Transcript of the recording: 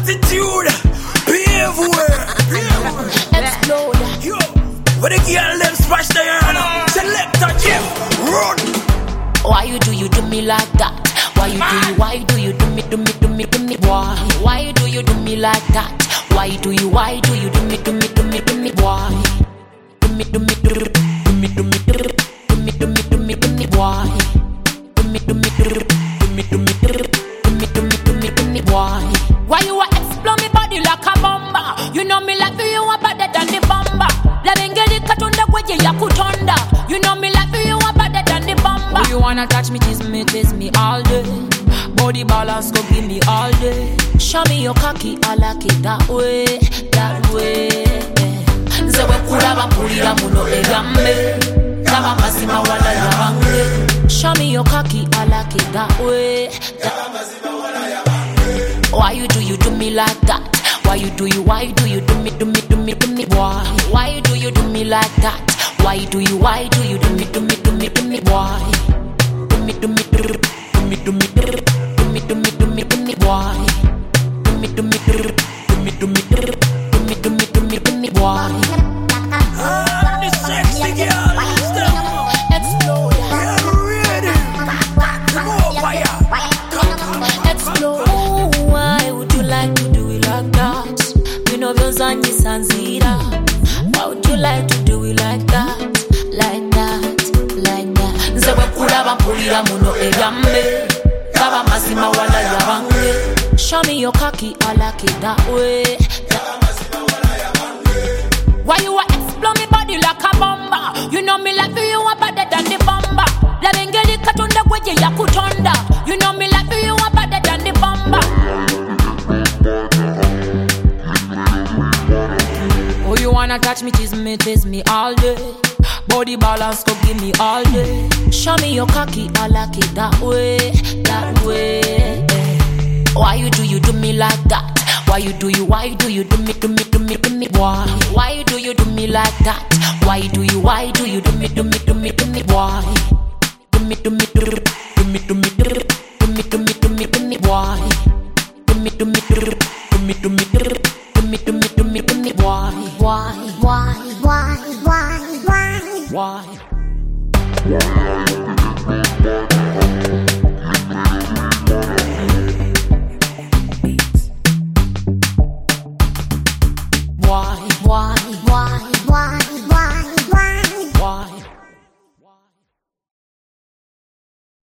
attitude, behave well. Explode. Yo, where the girl them smash the hand. Select a Jim, run. Why you do me like that? Why you do me, boy? Why do you do me like that? Why do you do me, boy? Do me, boy. Boy. Why you explode me body like a bomba? You know me like you are better than the bomba. Let me get it cut on the way you kutunda. You know me like you are better than the bomba. You wanna touch me, kiss me all day. Body balance go give me all day. Show me your cocky, I like it that way, that way. Zewe kula bampulira muno egambe. Zaba mazima wala yabange. Show me your cocky, I like it that way. Why you do me like that? Why you do me, boy? Why do you do me like that? Why do you do me, boy? Do me, boy. Boy. The sexy girl, Explode. get ready. Come on, fire. Explode. Why would you like to do it like that? You know Vyozanyi Sanzira. Why would you like to do it like that? Like that, like that. Zewe kula bampulira muno egambe. Zaba mazima wala yabange. Show me your cocky, I like it that way. Why you explode me body like a bomba? You know me like you are better than the bomba. Let me get it cut on the way you kutunda. You know me like you are better than the bomba. Oh, you wanna touch me, kiss me all day. Body balance go give me all day. Show me your cocky, I like it that way, that way. Why you do me like that? Why you do me, boy? Why do you do me like that? Why do you do me, boy? Do me, boy. Do me,